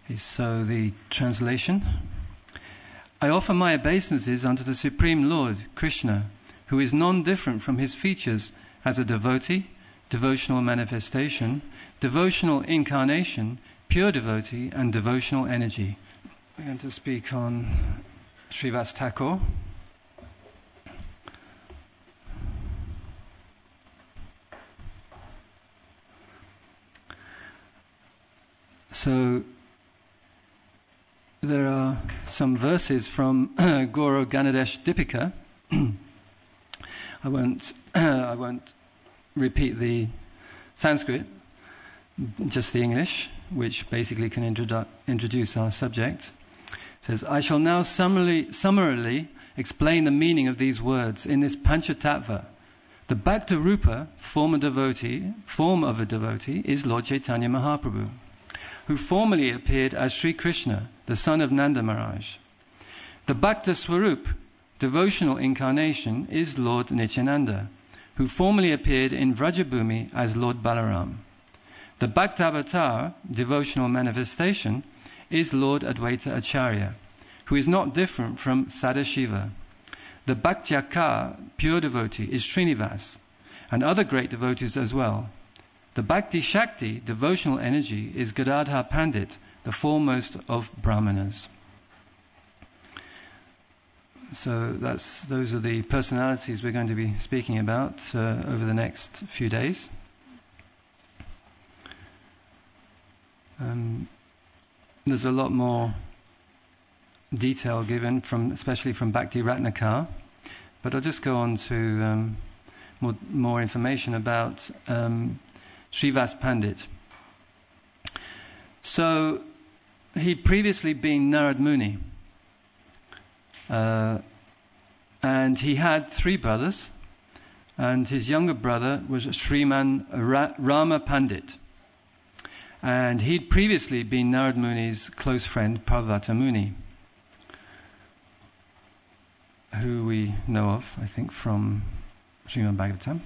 So the translation. I offer my obeisances unto the Supreme Lord, Krishna, who is non-different from his features as a devotee, devotional manifestation, devotional incarnation, pure devotee, and devotional energy. We're going to speak on Srivas Thakur. So there are some verses from Guru Ganadesh Dipika. I won't repeat the Sanskrit, just the English, which basically can introduce our subject. It says, I shall now summarily explain the meaning of these words in this Panchatattva. The Bhakta Rupa form of a devotee, is Lord Chaitanya Mahaprabhu, who formerly appeared as Sri Krishna, the son of Nanda Maharaj. The Bhakta Swarup, devotional incarnation, is Lord Nityananda, who formerly appeared in Vrajabhumi as Lord Balaram. The Bhakta Avatar, devotional manifestation, is Lord Advaita Acharya, who is not different from Sadashiva. The Bhaktyakar, pure devotee, is Srinivas, and other great devotees as well. The Bhakti Shakti, devotional energy, is Gadadhar Pandit, the foremost of Brahmanas. So those are the personalities we're going to be speaking about over the next few days. There's a lot more detail given, especially from Bhakti Ratnakar, but I'll just go on to more information about Srivas Pandit. So he'd previously been Narad Muni, and he had 3 brothers, and his younger brother was Sriman Rama Pandit, and he'd previously been Narad Muni's close friend Parvata Muni, who we know of, I think, from Srimad Bhagavatam.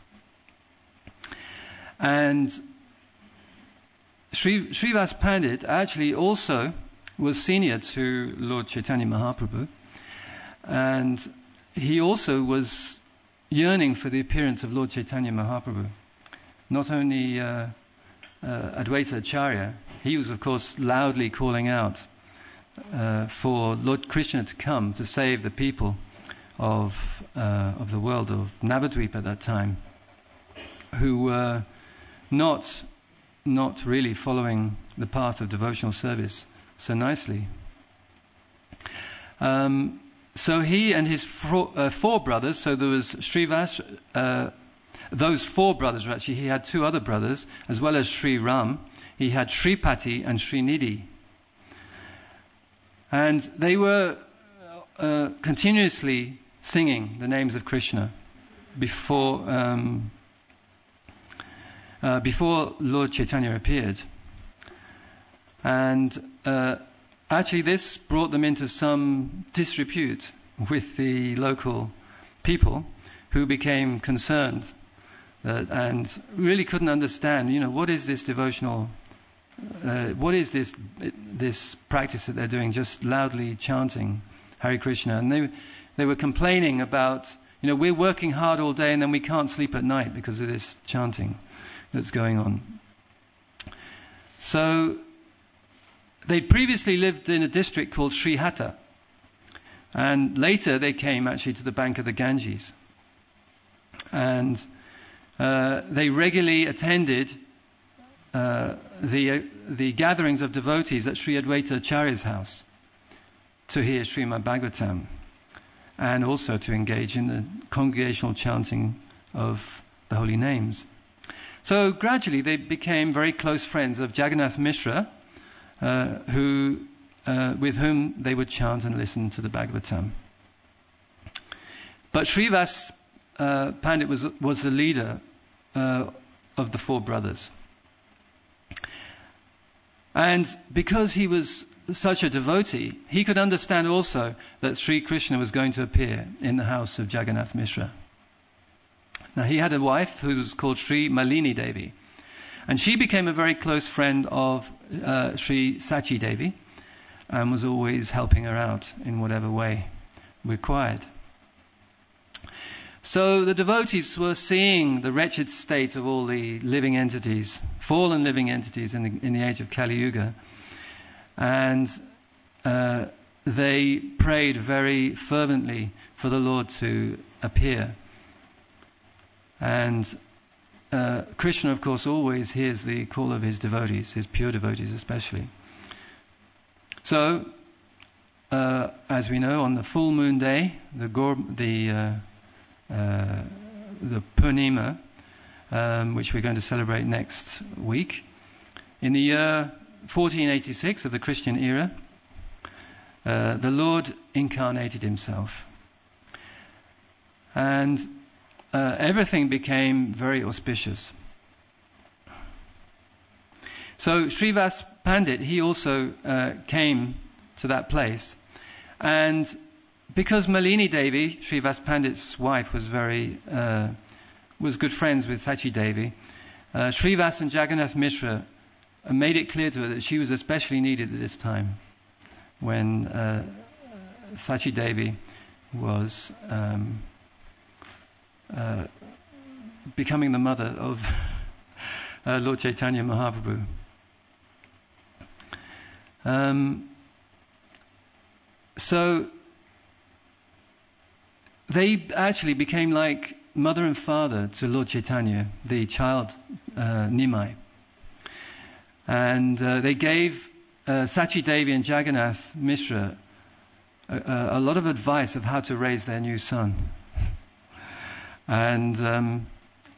And Srivas Pandit actually also was senior to Lord Chaitanya Mahaprabhu, and he also was yearning for the appearance of Lord Chaitanya Mahaprabhu. Not only Advaita Acharya, he was of course loudly calling out for Lord Krishna to come to save the people of the world of Navadvip at that time, who were not really following the path of devotional service so nicely. So he and his 4 brothers, so there was Srivas, those 4 brothers, actually, he had 2 other brothers, as well as Sri Ram. He had Sripati and Srinidhi. And they were continuously singing the names of Krishna before Lord Chaitanya appeared. And actually this brought them into some disrepute with the local people, who became concerned and really couldn't understand, what is this devotional, what is this practice that they're doing, just loudly chanting Hare Krishna. And they were complaining about, we're working hard all day and then we can't sleep at night because of this chanting that's going on. So they'd previously lived in a district called Srihatta, and later they came actually to the bank of the Ganges, and they regularly attended the gatherings of devotees at Sri Advaita Acharya's house to hear Srimad Bhagavatam, and also to engage in the congregational chanting of the holy names. So gradually they became very close friends of Jagannath Mishra, with whom they would chant and listen to the Bhagavatam. But Srivas Pandit was the leader of the 4 brothers. And because he was such a devotee, he could understand also that Sri Krishna was going to appear in the house of Jagannath Mishra. Now he had a wife who was called Sri Malini Devi, And she became a very close friend of Sri Sachi Devi and was always helping her out in whatever way required. So the devotees were seeing the wretched state of all the living entities, fallen living entities in the age of Kali Yuga, and they prayed very fervently for the Lord to appear. And Krishna, of course, always hears the call of his devotees, his pure devotees especially. So, as we know, on the full moon day, the Purnima, which we're going to celebrate next week, in the year 1486 of the Christian era, the Lord incarnated himself. And everything became very auspicious. So Srivas Pandit, he also came to that place. And because Malini Devi, Srivas Pandit's wife, was good friends with Sachi Devi, Srivas and Jagannath Mishra made it clear to her that she was especially needed at this time, when Sachi Devi was becoming the mother of Lord Chaitanya Mahaprabhu. So they actually became like mother and father to Lord Chaitanya, the child Nimai. And they gave Sachi Devi and Jagannath Mishra a lot of advice of how to raise their new son. And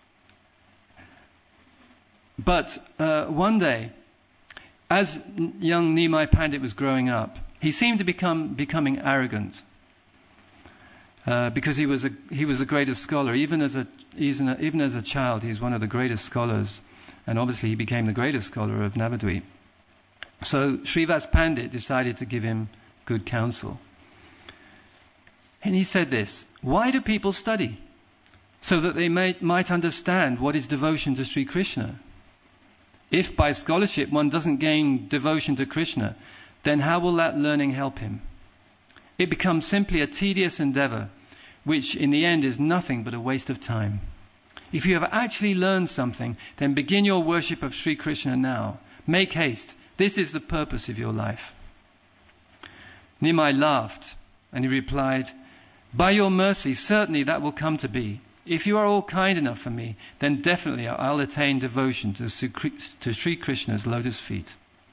but one day, as young Nimai Pandit was growing up, he seemed to becoming arrogant, because he was the greatest scholar. Even as a child, he's one of the greatest scholars, and obviously he became the greatest scholar of Navadvip. So Srivas Pandit decided to give him good counsel, and he said this: "Why do people study? So that they might understand what is devotion to Sri Krishna. If by scholarship one doesn't gain devotion to Krishna, then how will that learning help him? It becomes simply a tedious endeavor, which in the end is nothing but a waste of time. If you have actually learned something, then begin your worship of Sri Krishna now. Make haste. This is the purpose of your life." Nimai laughed, and he replied, "By your mercy, certainly that will come to be. If you are all kind enough for me, then definitely I'll attain devotion to Sri Krishna's lotus feet."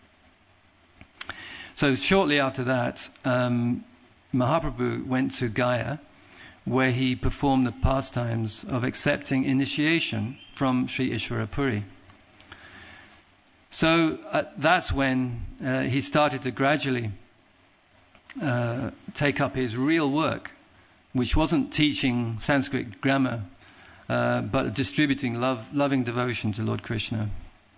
So shortly after that, Mahaprabhu went to Gaya, where he performed the pastimes of accepting initiation from Sri Ishvara Puri. So that's when he started to gradually take up his real work, which wasn't teaching Sanskrit grammar, but distributing loving devotion to Lord Krishna.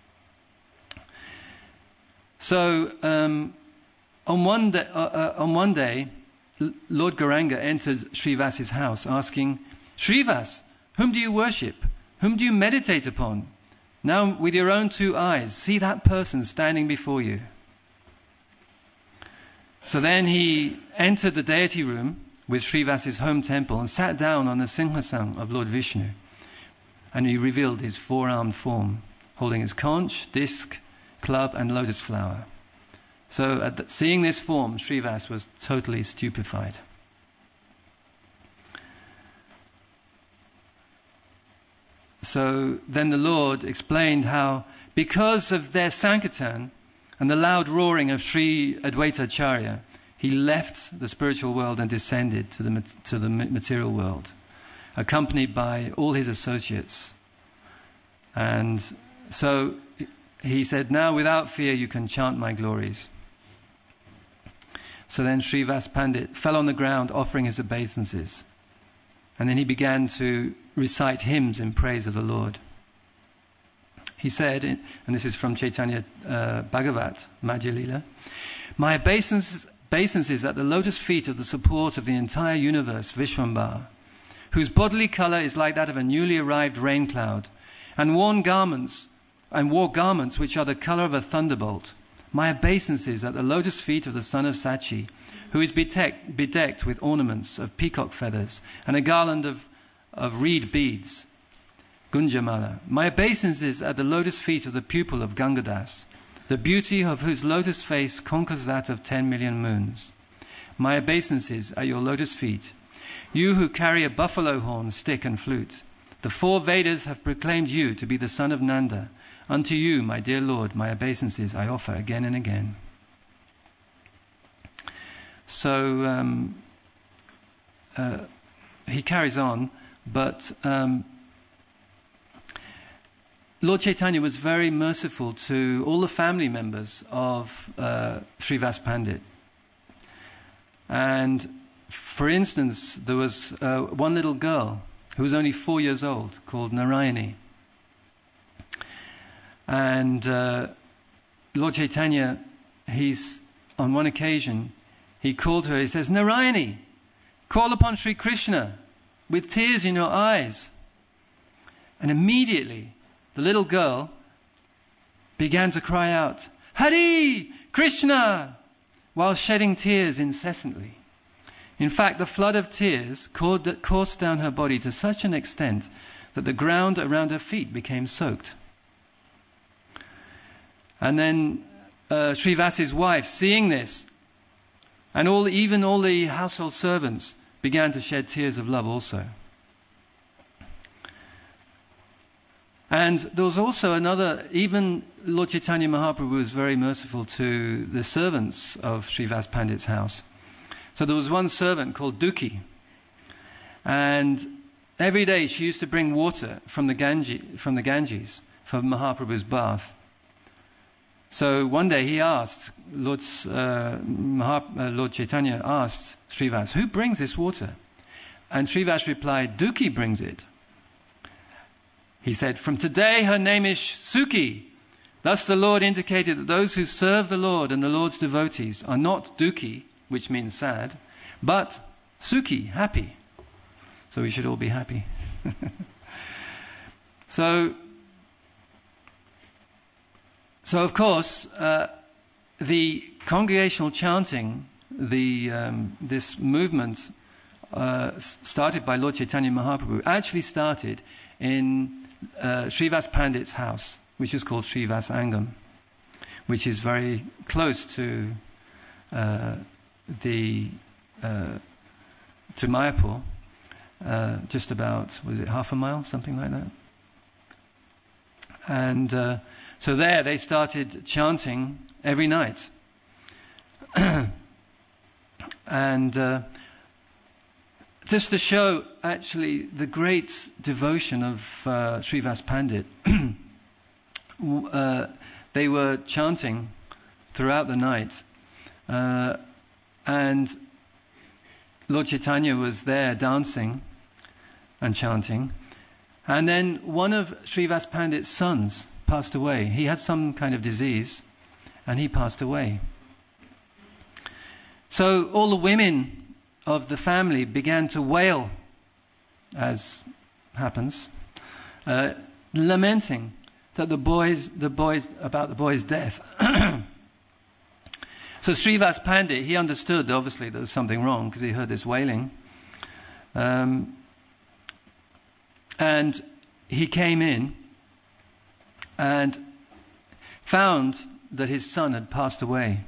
So on one day, Lord Gauranga entered Srivas's house, asking, "Srivas, whom do you worship? Whom do you meditate upon? Now, with your own two eyes, see that person standing before you." So then he entered the deity room with Srivas's home temple and sat down on the Singhasana of Lord Vishnu. And he revealed his four-armed form, holding his conch, disc, club and lotus flower. So seeing this form, Srivas was totally stupefied. So then the Lord explained how, because of their Sankirtan and the loud roaring of Sri Advaita Acharya, he left the spiritual world and descended to the material world, accompanied by all his associates. And so he said, "Now without fear you can chant my glories." So then Srivas Pandit fell on the ground offering his obeisances. And then he began to recite hymns in praise of the Lord. He said, and this is from Chaitanya Bhagavat, Madhya Lila, "My obeisances at the lotus feet of the support of the entire universe, Vishwambar, whose bodily color is like that of a newly arrived rain cloud, and worn garments and wore garments which are the color of a thunderbolt. My obeisances at the lotus feet of the son of Sachi, who is bedecked with ornaments of peacock feathers and a garland of reed beads, Gunjamala. My obeisances at the lotus feet of the pupil of Gangadas, the beauty of whose lotus face conquers that of 10 million moons. My obeisances at your lotus feet, you who carry a buffalo horn, stick and flute. The 4 Vedas have proclaimed you to be the son of Nanda. Unto you, my dear Lord, my obeisances I offer again and again. So he carries on, but Lord Chaitanya was very merciful to all the family members of Srivas Pandit. And for instance, there was one little girl who was only 4 years old called Narayani. And Lord Chaitanya, on one occasion, he called her, he says, Narayani, call upon Sri Krishna with tears in your eyes. And immediately, the little girl began to cry out, Hari Krishna, while shedding tears incessantly. In fact, the flood of tears coursed down her body to such an extent that the ground around her feet became soaked. And then Srivas's wife, seeing this, and even all the household servants began to shed tears of love also. And there was also even Lord Chaitanya Mahaprabhu was very merciful to the servants of Srivas Pandit's house. So there was one servant called Duki, and every day she used to bring water from the Ganges for Mahaprabhu's bath. So one day he asked, Lord Chaitanya asked Srivas, who brings this water? And Srivas replied, Duki brings it. He said, from today her name is Suki. Thus the Lord indicated that those who serve the Lord and the Lord's devotees are not Duki, which means sad, but Suki, happy. So we should all be happy. So of course, the congregational chanting, this movement started by Lord Chaitanya Mahaprabhu, actually started in Srivas Pandit's house, which is called Srivas Angam, which is very close to Mayapur, just about, was it half a mile, something like that? And so there they started chanting every night. And just to show actually the great devotion of Srivas Pandit, they were chanting throughout the night, and Lord Chaitanya was there dancing and chanting, and then one of Srivas Pandit's sons passed away. He had some kind of disease, and he passed away. So all the women of the family began to wail, as happens, lamenting that about the boy's death. So Srivas Pandit, he understood obviously there was something wrong because he heard this wailing, and he came in and found that his son had passed away.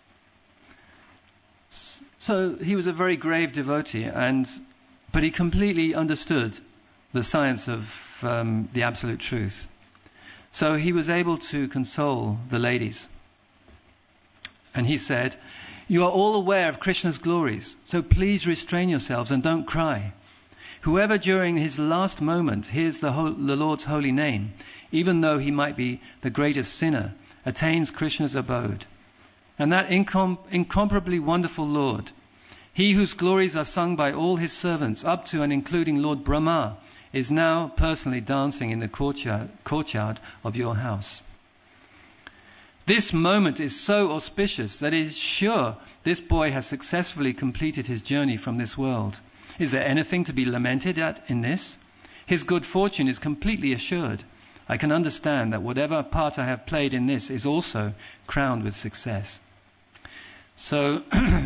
So he was a very grave devotee, but he completely understood the science of the absolute truth. So he was able to console the ladies. And he said, you are all aware of Krishna's glories, so please restrain yourselves and don't cry. Whoever during his last moment hears the Lord's holy name, even though he might be the greatest sinner, attains Krishna's abode. And that incomparably wonderful Lord, he whose glories are sung by all his servants, up to and including Lord Brahma, is now personally dancing in the courtyard of your house. This moment is so auspicious that it is sure this boy has successfully completed his journey from this world. Is there anything to be lamented at in this? His good fortune is completely assured. I can understand that whatever part I have played in this is also crowned with success. So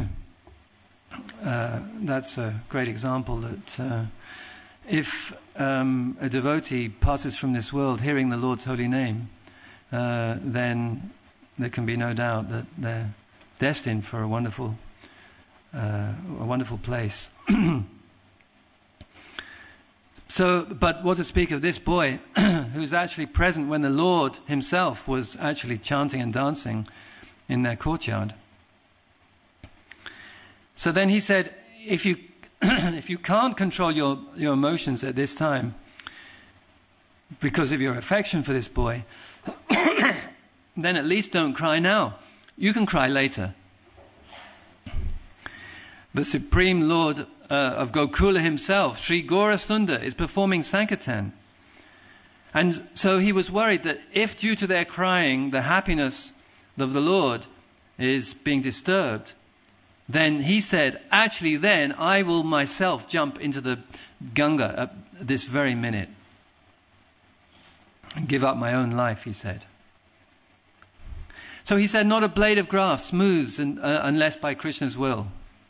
that's a great example that if a devotee passes from this world hearing the Lord's holy name, then there can be no doubt that they're destined for a wonderful place. So, but what to speak of this boy who's actually present when the Lord himself was actually chanting and dancing in their courtyard. So then he said, if you can't control your emotions at this time because of your affection for this boy, then at least don't cry now. You can cry later. The Supreme Lord of Gokula himself, Sri Gaurasundar, is performing Sankirtan. And so he was worried that if due to their crying the happiness of the Lord is being disturbed, then he said, actually then I will myself jump into the Ganga at this very minute and give up my own life, he said. So he said, not a blade of grass moves unless by Krishna's will.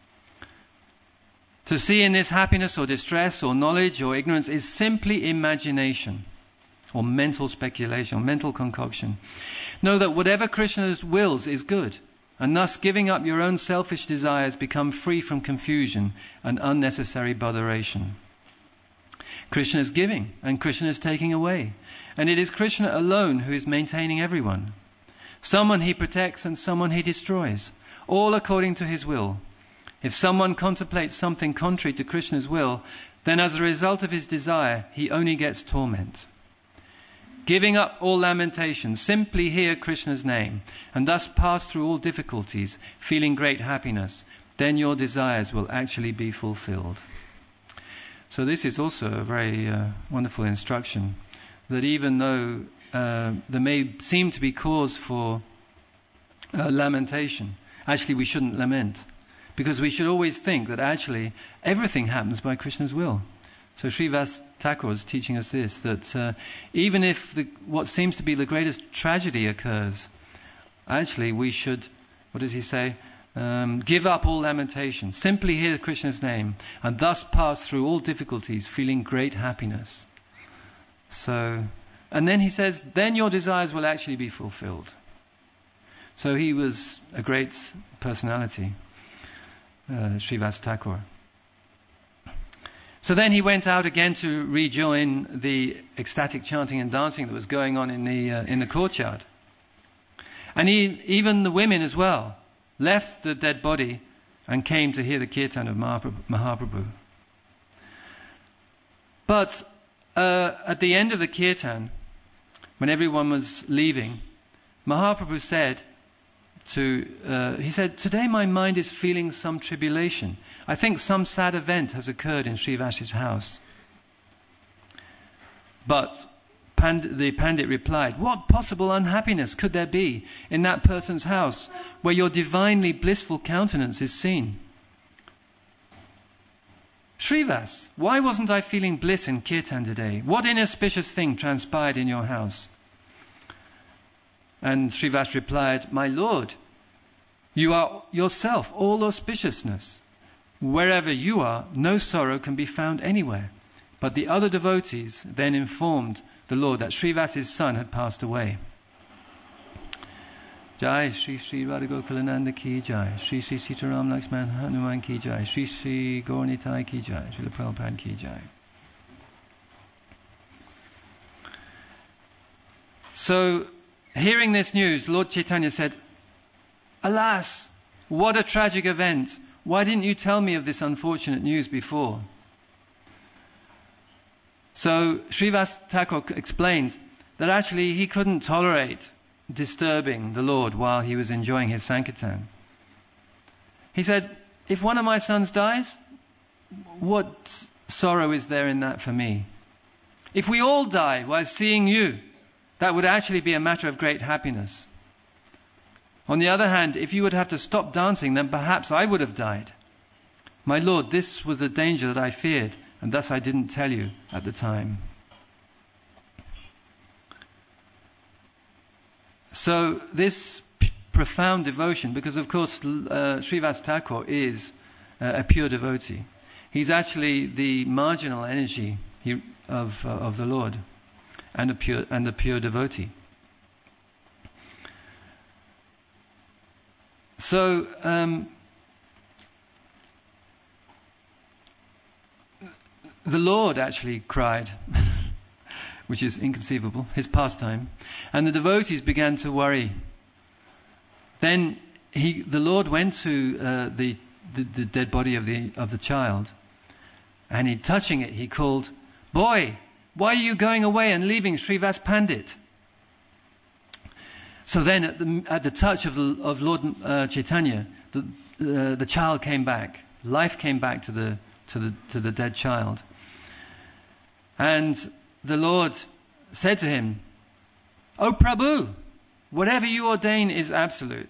To see in this happiness or distress or knowledge or ignorance is simply imagination or mental speculation or mental concoction. Know that whatever Krishna wills is good, and thus giving up your own selfish desires become free from confusion and unnecessary botheration. Krishna is giving and Krishna is taking away, and it is Krishna alone who is maintaining everyone. Someone he protects and someone he destroys, all according to his will. If someone contemplates something contrary to Krishna's will, then as a result of his desire, he only gets torment. Giving up all lamentation, simply hear Krishna's name, and thus pass through all difficulties, feeling great happiness, then your desires will actually be fulfilled. So this is also a very wonderful instruction, that even though there may seem to be cause for lamentation, actually we shouldn't lament. Because we should always think that actually everything happens by Krishna's will. So Srivas Thakur is teaching us this, that even if what seems to be the greatest tragedy occurs, actually we should, what does he say? Give up all lamentation, simply hear Krishna's name, and thus pass through all difficulties, feeling great happiness. So, and then he says, then your desires will actually be fulfilled. So he was a great personality. Srivas Thakur. So then he went out again to rejoin the ecstatic chanting and dancing that was going on in the courtyard. And even the women as well left the dead body and came to hear the kirtan of Mahaprabhu. But at the end of the kirtan, when everyone was leaving, Mahaprabhu said, he said, today my mind is feeling some tribulation. I think some sad event has occurred in Srivas's house. But the Pandit replied, what possible unhappiness could there be in that person's house where your divinely blissful countenance is seen? Srivas, why wasn't I feeling bliss in Kirtan today? What inauspicious thing transpired in your house? And Srivas replied, my Lord, you are yourself all auspiciousness. Wherever you are, no sorrow can be found anywhere. But the other devotees then informed the Lord that Srivas's son had passed away. Jai Shri Shri Radha Gokulananda ki jai, Shri Shri Sitaram Lakshman Hanuman ki jai, Shri Shri Gauranitai ki jai, Srila Prabhupada ki jai. So, hearing this news, Lord Chaitanya said, alas, what a tragic event. Why didn't you tell me of this unfortunate news before? So Srivas Thakur explained that actually he couldn't tolerate disturbing the Lord while he was enjoying his Sankirtan. He said, if one of my sons dies, what sorrow is there in that for me? If we all die while seeing you, that would actually be a matter of great happiness. On the other hand, if you would have to stop dancing, then perhaps I would have died. My Lord, this was the danger that I feared, and thus I didn't tell you at the time. So this profound devotion, because of course Srivas Thakur is a pure devotee. He's actually the marginal energy of the Lord, and a pure devotee. So the Lord actually cried, which is inconceivable, his pastime, and the devotees began to worry. Then the Lord went to the dead body of the child, and in touching it, he called, "Boy, why are you going away and leaving Srivas Pandit?" So then, at the touch of Lord Chaitanya, the child came back. Life came back to the dead child, and the Lord said to him, "O Prabhu, whatever you ordain is absolute."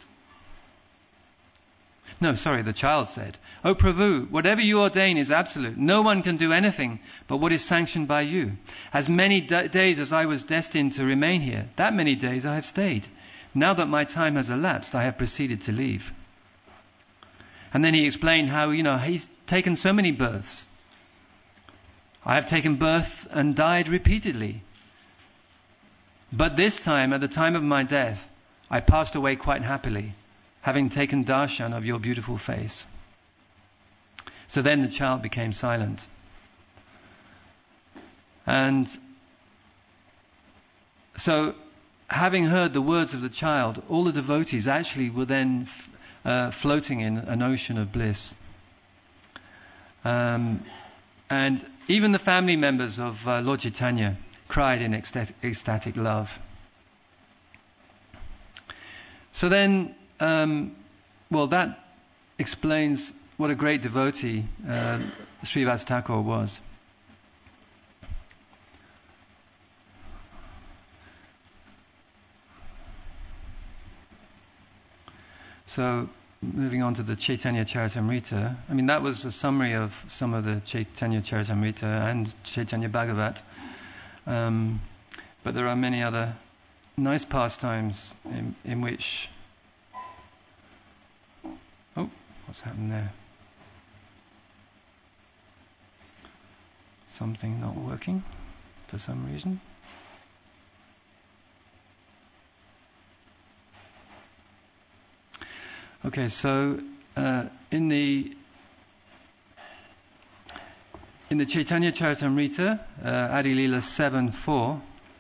No, sorry, the child said, "O Prabhu, whatever you ordain is absolute. No one can do anything but what is sanctioned by you. As many days as I was destined to remain here, that many days I have stayed. Now that my time has elapsed, I have proceeded to leave." And then he explained how, he's taken so many births. "I have taken birth and died repeatedly. But this time, at the time of my death, I passed away quite happily, having taken darshan of your beautiful face." So then the child became silent. And so, having heard the words of the child, all the devotees actually were then floating in an ocean of bliss. And even the family members of Lord Chaitanya cried in ecstatic love. So then, that explains what a great devotee Srivas Thakur was. So, moving on to the Chaitanya Charitamrita, that was a summary of some of the Chaitanya Charitamrita and Chaitanya Bhagavat. But there are many other nice pastimes in which... Oh, what's happened there? Something not working for some reason. Okay, so in the Chaitanya Charitamrita, Adi Lila 7:4,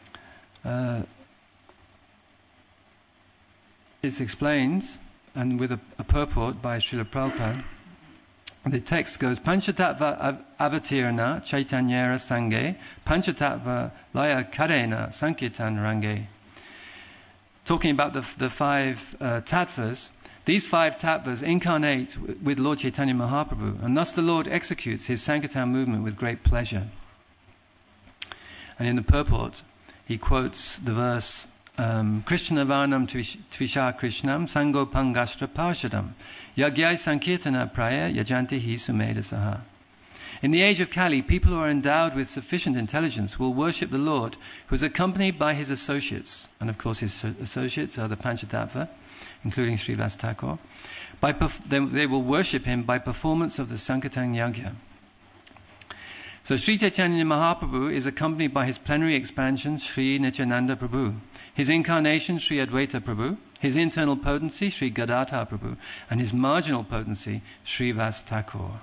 it's explained, and with a purport by Srila Prabhupada. The text goes, "Panchatattva avatirana chaitanyara sange, panchatattva laya karena sankirtan range." Talking about the five tattvas, these five tattvas incarnate with Lord Chaitanya Mahaprabhu, and thus the Lord executes his Sankirtan movement with great pleasure. And in the purport, he quotes the verse, "Krishna varnam tvisha krishnam sango pangashtra parshadam yagyai sankirtana praya yajanti hi sumedasaha." In the age of Kali, people who are endowed with sufficient intelligence will worship the Lord, who is accompanied by his associates. And of course his associates are the Panchatattva, including Srivas Thakur. They will worship him by performance of the Sankirtan Yagya. So Sri Chaitanya Mahaprabhu is accompanied by his plenary expansion, Sri Nityananda Prabhu, his incarnation, Sri Advaita Prabhu, his internal potency, Sri Gadadhar Prabhu, and his marginal potency, Srivas Thakur.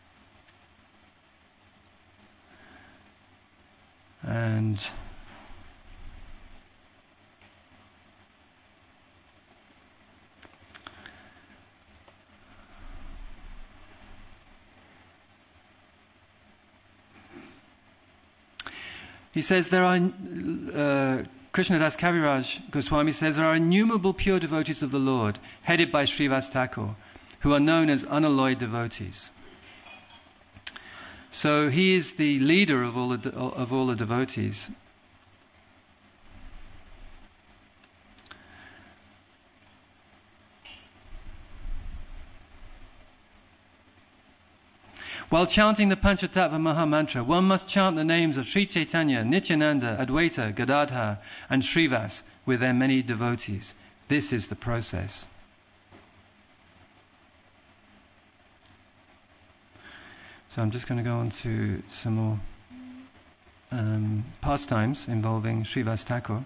And he says there are, Krishnadas Kaviraj Goswami says, there are innumerable pure devotees of the Lord, headed by Srivas Thakur, who are known as unalloyed devotees. So he is the leader of all the devotees. While chanting the Panchatattva Mahamantra, one must chant the names of Sri Chaitanya, Nityananda, Advaita, Gadadhar, and Srivas with their many devotees. This is the process. So I'm just going to go on to some more pastimes involving Srivas Thakur.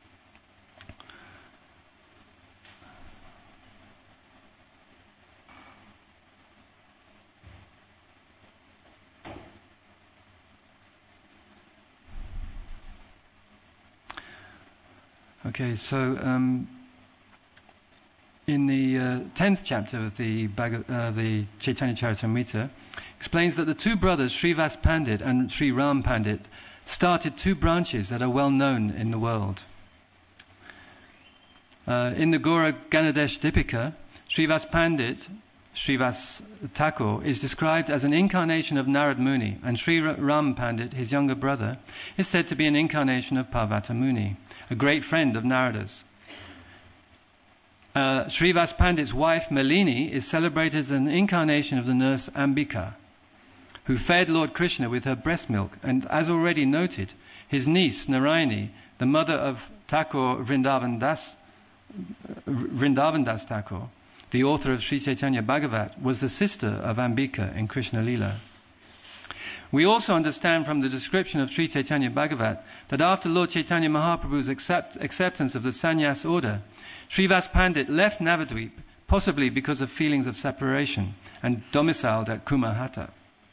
Okay, so in the 10th chapter of the Chaitanya Charitamrita, explains that the two brothers, Srivas Pandit and Sri Ram Pandit, started two branches that are well known in the world. In the Gaura Ganadesh Dipika, Srivas Pandit, Srivas Thakur, is described as an incarnation of Narad Muni, and Sri Ram Pandit, his younger brother, is said to be an incarnation of Parvata Muni, a great friend of Narada's. Srivas Pandit's wife, Malini, is celebrated as an incarnation of the nurse Ambika, who fed Lord Krishna with her breast milk, and as already noted, his niece, Narayani, the mother of Thakur Vrindavan Das Thakur, the author of Sri Chaitanya Bhagavat, was the sister of Ambika in Krishna Lila. We also understand from the description of Sri Chaitanya Bhagavat that after Lord Chaitanya Mahaprabhu's acceptance of the sannyas order, Srivas Pandit left Navadvip, possibly because of feelings of separation, and domiciled at Kumahata.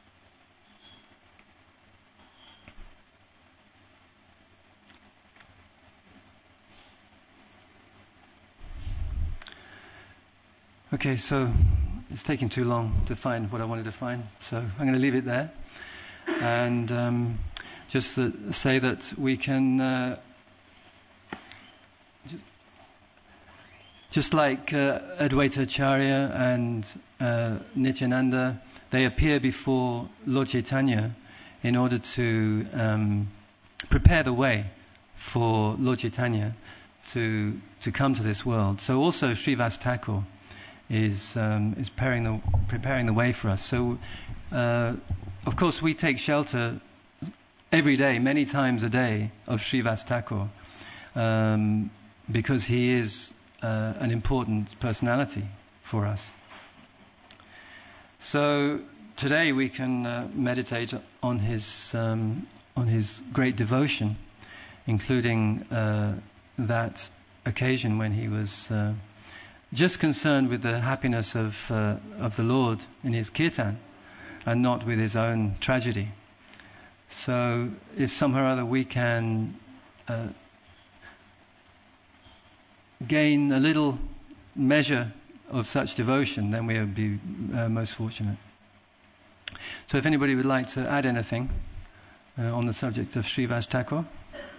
Okay, so it's taking too long to find what I wanted to find, so I'm going to leave it there. And just say that we can, just like Advaita Acharya and Nityananda, they appear before Lord Chaitanya in order to prepare the way for Lord Chaitanya to come to this world. So also Srivas Thakur is preparing the way for us. So, of course, we take shelter every day, many times a day, of Srivas Thakur, because he is an important personality for us. So today we can meditate on his great devotion, including that occasion when he was just concerned with the happiness of the Lord in his kirtan, and not with his own tragedy. So, if somehow or other we can gain a little measure of such devotion, then we will be most fortunate. So, if anybody would like to add anything on the subject of Srivas Thakur.